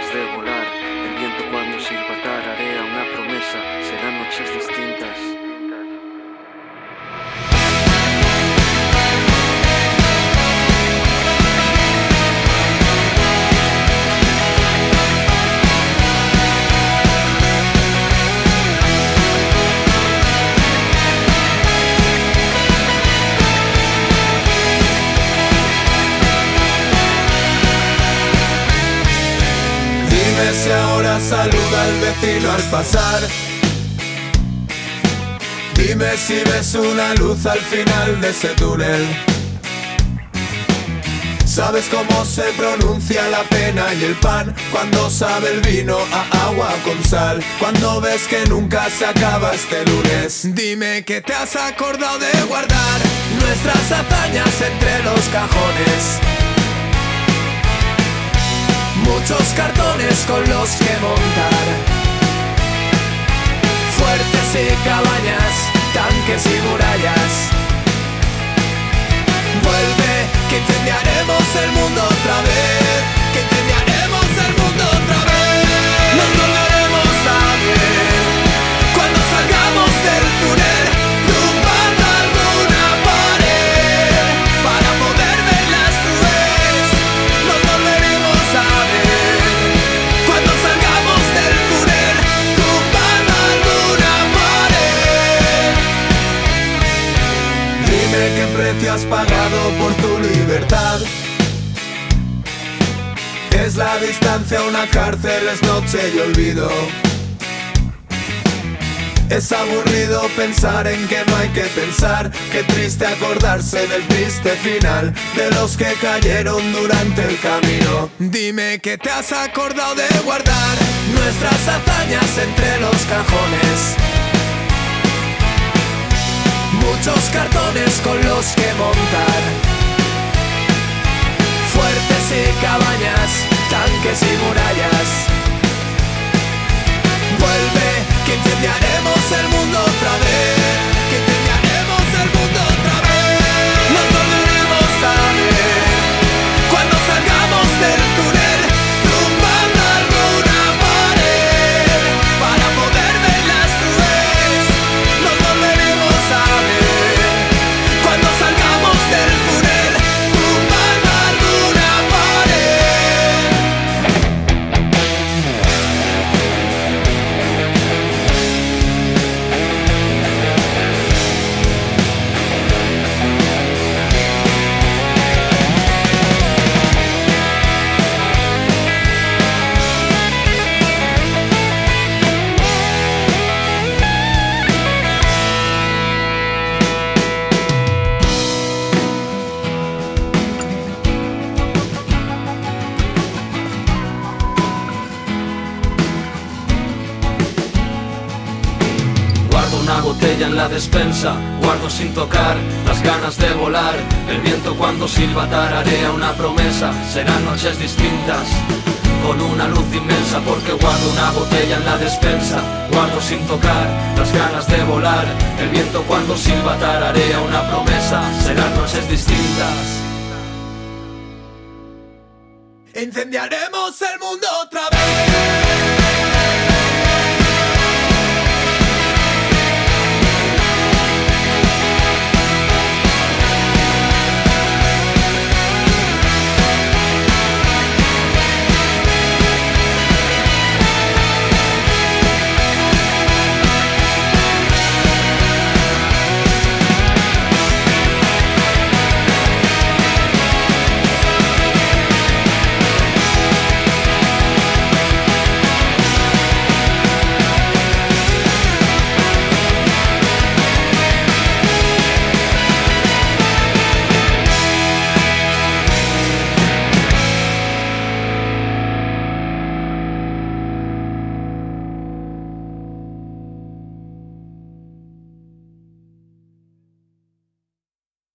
ganas de volar. El viento cuando silba tararea una promesa. Serán noches distintas. Dime si ahora saluda al vecino al pasar. Dime si ves una luz al final de ese túnel. ¿Sabes cómo se pronuncia la pena y el pan? Cuando sabe el vino a agua con sal. Cuando ves que nunca se acaba este lunes. Dime que te has acordado de guardar nuestras hazañas entre los cajones. Muchos cartones con los que montar. Fuertes y cabañas, tanques y murallas. Vuelve, que incendiaremos el mundo otra vez. Que incendiaremos el mundo otra vez. Nos volveremos a ver cuando salgamos del túnel, tumbando alguna pared para poder ver las nubes. Nos volveremos a ver cuando salgamos del túnel, tumbando alguna pared. Dime qué precio has pagado por tu libertad. Es la distancia a una cárcel, es noche y olvido. Es aburrido pensar en que no hay que pensar. Qué triste acordarse del triste final de los que cayeron durante el camino. Dime que te has acordado de guardar nuestras hazañas entre los cajones. Muchos cartones con los que montar. Fuertes y cabañas, tanques y murallas. Vuelve, que incendiaremos el mundo otra vez. Que incendiaremos el mundo otra vez. Nos volveremos a ver cuando salgamos del túnel, tumbando alguna pared para poder ver las nubes. Nos volveremos a ver cuando salgamos del túnel, tumbando alguna pared. Guardo una botella en la despensa, guardo sin tocar las ganas de volar. El viento cuando silba tararea una promesa, serán noches distintas con una luz inmensa. Porque guardo una botella en la despensa, guardo sin tocar las ganas de volar. El viento cuando silba tararea una promesa, serán noches distintas. Incendiaremos el mundo otra vez.